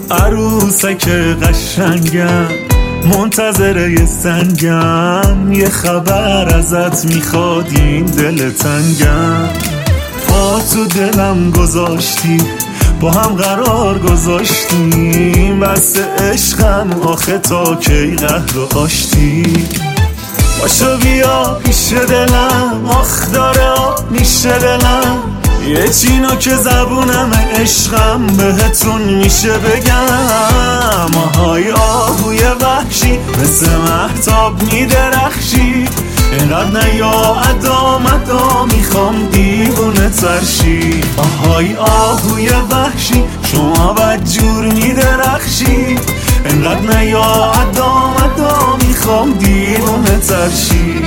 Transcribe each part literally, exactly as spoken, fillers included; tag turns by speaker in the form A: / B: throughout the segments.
A: عروسک قشنگم منتظر یه سنگم، یه خبر ازت میخواد این دل تنگم. پا تو دلم گذاشتی، با هم قرار گذاشتیم، بس عشقم آخه تا کی قهر و آشتی. باشو بیا پیش دلم، آخ داره آب میشه دلم، یه چینو که زبونم عشقم بهتون میشه بگم. آهای آهوی وحشی مثل مهتاب میدرخشی، اینقدر نیا ادا مدا میخوام دیوونه ترشی. آهای آهوی وحشی شما بدجور میدرخشی، اینقدر نیا ادا مدا میخوام دیوونه ترشی.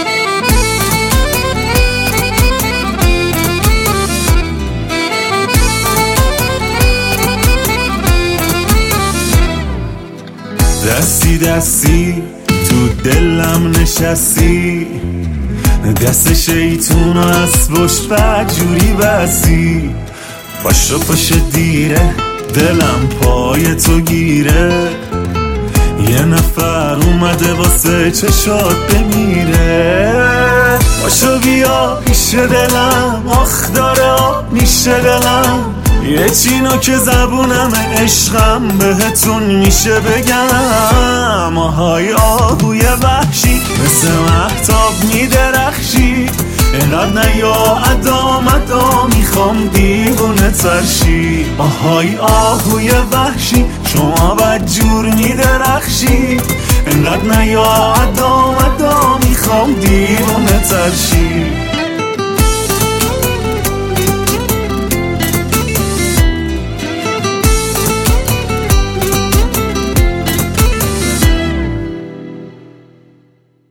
A: دستی دستی تو دلم نشستی، دست شیطون و از پشت بدجوری بستی. پاشو پاش دیره دلم پای تو گیره، یه نفر اومده واسه چشات بمیره. پاشو بیا پیش دلم، آخ داره آب میشه دلم، یه چینو که زبونم عشقم بهتون میشه بگم. آهای آهوی وحشی مثل مهتاب میدرخشی، اینقدر نیا ادا مدا میخوام دیوونه ترشی. آهای آهوی وحشی شما بدجور میدرخشی، اینقدر نیا ادا مدا میخوام دیوونه ترشی.